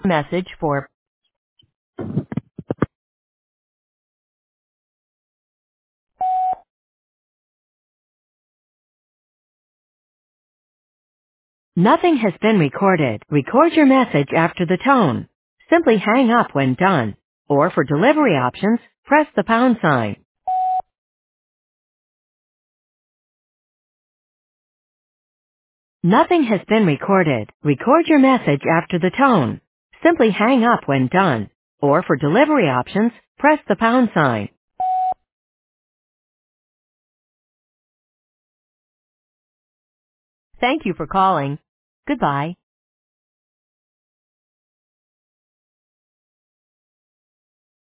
Message for nothing has been recorded. Record your message after the tone. Simply hang up when done. Or for delivery options, press the pound sign. Nothing has been recorded. Record your message after the tone. Simply hang up when done. Or for delivery options, press the pound sign. Thank you for calling. Goodbye.